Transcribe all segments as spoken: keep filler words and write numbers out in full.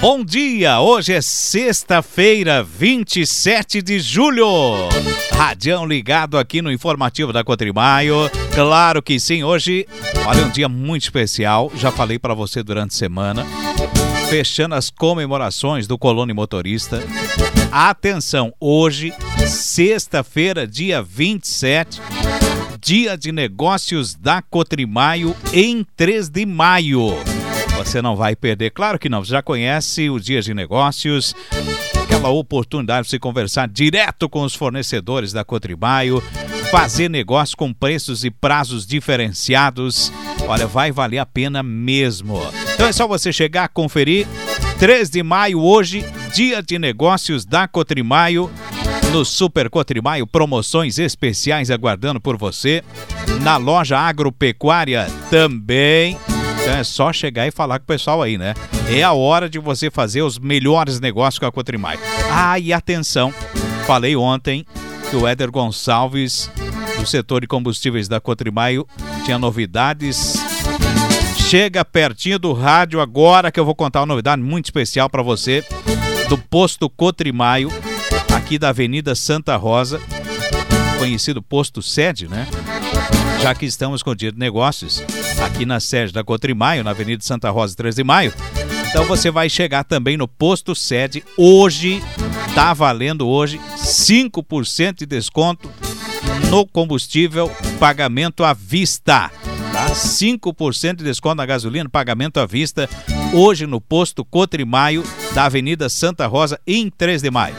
Bom dia, hoje é sexta-feira, vinte e sete de julho. Radião ligado aqui no informativo da Cotrimaio. Claro que sim, hoje, olha, um dia muito especial. Já falei para você durante a semana. Fechando as comemorações do Colônia Motorista. Atenção, hoje, sexta-feira, dia vinte e sete, dia de negócios da Cotrimaio em três de maio. Você não vai perder, claro que não, você já conhece o Dia de Negócios, aquela oportunidade de você conversar direto com os fornecedores da Cotrimaio, fazer negócio com preços e prazos diferenciados. Olha, vai valer a pena mesmo. Então é só você chegar, conferir. três de maio hoje, Dia de Negócios da Cotrimaio. No Super Cotrimaio, promoções especiais aguardando por você. Na loja agropecuária também. Então é só chegar e falar com o pessoal aí, né? É a hora de você fazer os melhores negócios com a Cotrimaio. Ah, e atenção, falei ontem que o Éder Gonçalves, do setor de combustíveis da Cotrimaio, tinha novidades. Chega pertinho do rádio agora que eu vou contar uma novidade muito especial para você, do posto Cotrimaio, aqui da Avenida Santa Rosa, conhecido posto sede, né? Já que estamos com o Dia de Negócios aqui na sede da Cotrimaio, na Avenida Santa Rosa, três de maio. Então você vai chegar também no posto sede. Hoje, tá valendo hoje cinco por cento de desconto no combustível, pagamento à vista. Tá? cinco por cento de desconto na gasolina, pagamento à vista. Hoje no posto Cotrimaio, da Avenida Santa Rosa, em três de maio.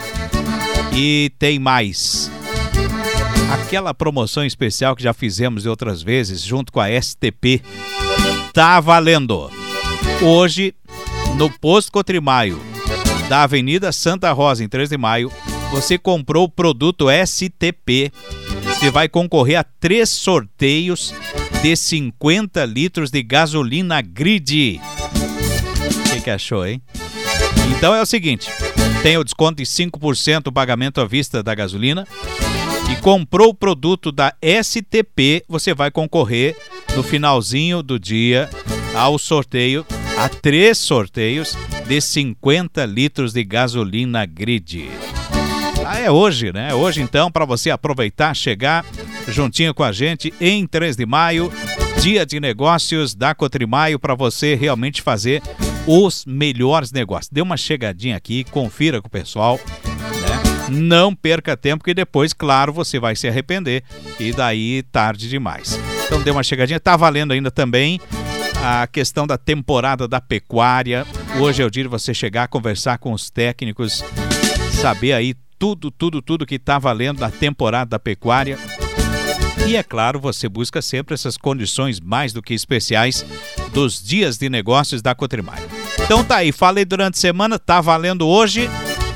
E tem mais. Aquela promoção especial que já fizemos de outras vezes, junto com a S T P, tá valendo. Hoje, no posto Cotrimaio, da Avenida Santa Rosa, em três de maio, você comprou o produto S T P. Você vai concorrer a três sorteios de cinquenta litros de gasolina grid. O que, que achou, hein? Então é o seguinte, tem o desconto de cinco por cento o pagamento à vista da gasolina. E comprou o produto da S T P, você vai concorrer no finalzinho do dia ao sorteio, a três sorteios de cinquenta litros de gasolina grid. Ah, é hoje, né? Hoje então, para você aproveitar, chegar juntinho com a gente em três de maio, Dia de Negócios da Cotrimaio, para você realmente fazer os melhores negócios. Dê uma chegadinha aqui, confira com o pessoal, né? Não perca tempo, que depois, claro, você vai se arrepender e daí tarde demais. Então dê uma chegadinha, tá valendo ainda também a questão da temporada da pecuária. Hoje é o dia de você chegar, conversar com os técnicos, saber aí tudo, tudo, tudo que tá valendo na temporada da pecuária. E é claro, você busca sempre essas condições mais do que especiais dos dias de negócios da Cotrimaio. Então tá aí, falei durante a semana, tá valendo hoje.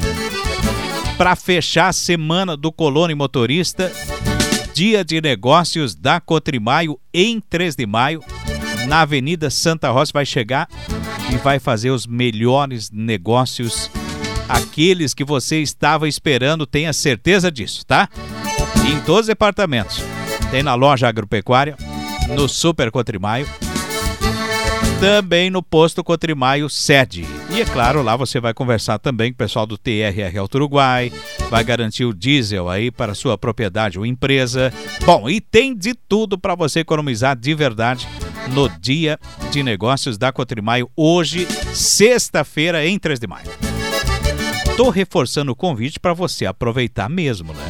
Para fechar a semana do Colônia Motorista, Dia de Negócios da Cotrimaio em três de maio, na Avenida Santa Rosa, vai chegar e vai fazer os melhores negócios, aqueles que você estava esperando, tenha certeza disso, tá? Em todos os departamentos. Tem na loja agropecuária, no Super Cotrimaio, também no posto Cotrimaio sede. E é claro, lá você vai conversar também com o pessoal do T R R Auto Uruguai, vai garantir o diesel aí para sua propriedade ou empresa. Bom, e tem de tudo para você economizar de verdade no Dia de Negócios da Cotrimaio, hoje, sexta-feira, em três de maio. Tô reforçando o convite para você aproveitar mesmo, né?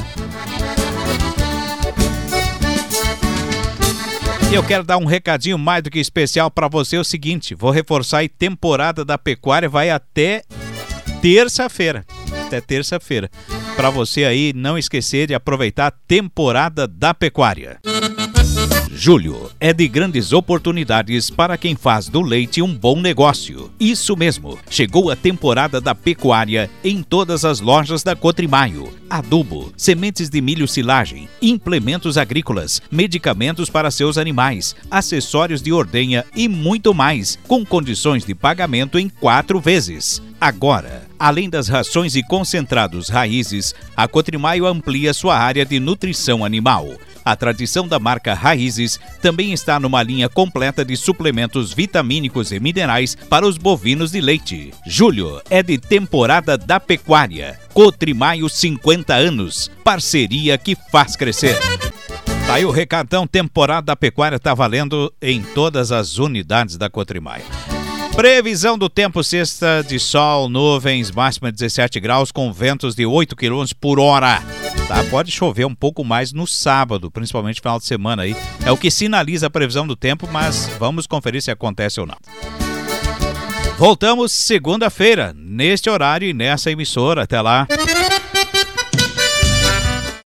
E eu quero dar um recadinho mais do que especial para você, é o seguinte, vou reforçar aí, temporada da pecuária vai até terça-feira, até terça-feira, para você aí não esquecer de aproveitar a temporada da pecuária. Julho é de grandes oportunidades para quem faz do leite um bom negócio. Isso mesmo, chegou a temporada da pecuária em todas as lojas da Cotrimaio. Adubo, sementes de milho silagem, implementos agrícolas, medicamentos para seus animais, acessórios de ordenha e muito mais, com condições de pagamento em quatro vezes. agora. Além das rações e concentrados Raízes, a Cotrimaio amplia sua área de nutrição animal. A tradição da marca Raízes também está numa linha completa de suplementos vitamínicos e minerais para os bovinos de leite. Julho é de temporada da pecuária. Cotrimaio cinquenta anos, parceria que faz crescer. Tá aí o recadão, temporada da pecuária tá valendo em todas as unidades da Cotrimaio. Previsão do tempo, sexta de sol, nuvens, máxima dezessete graus, com ventos de oito quilômetros por hora. Tá, pode chover um pouco mais no sábado, principalmente no final de semana aí. É o que sinaliza a previsão do tempo, mas vamos conferir se acontece ou não. Voltamos segunda-feira, neste horário e nessa emissora. Até lá.